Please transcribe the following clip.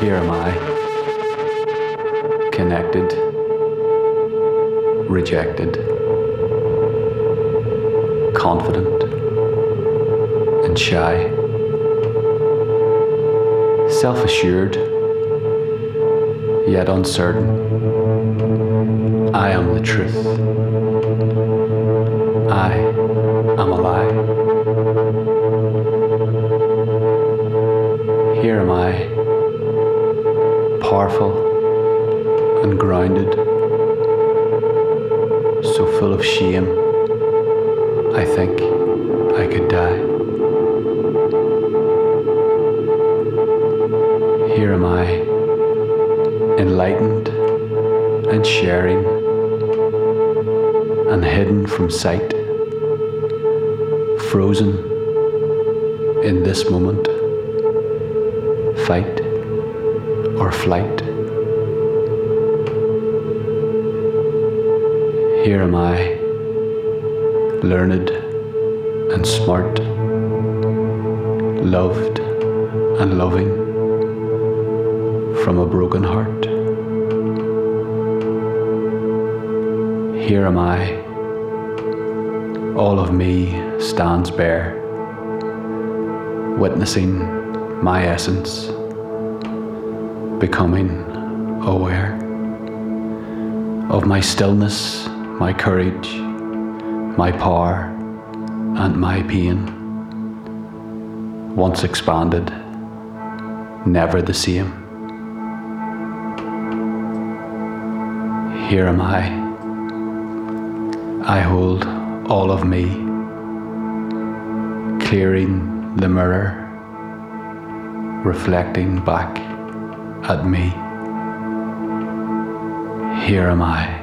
Here am I, connected, rejected, confident and shy, self-assured, yet uncertain. I am the truth. I am a lie. Here am I, powerful and grounded, so full of shame, I think I could die. Here am I, enlightened and sharing, and hidden from sight, frozen in this moment, fight or flight. Here am I, learned and smart, loved and loving from a broken heart. Here am I, all of me stands bare, witnessing my essence, becoming aware of my stillness, my courage, my power and my pain, once expanded, never the same. Here am I hold all of me, clearing the mirror, reflecting back at me. Here am I.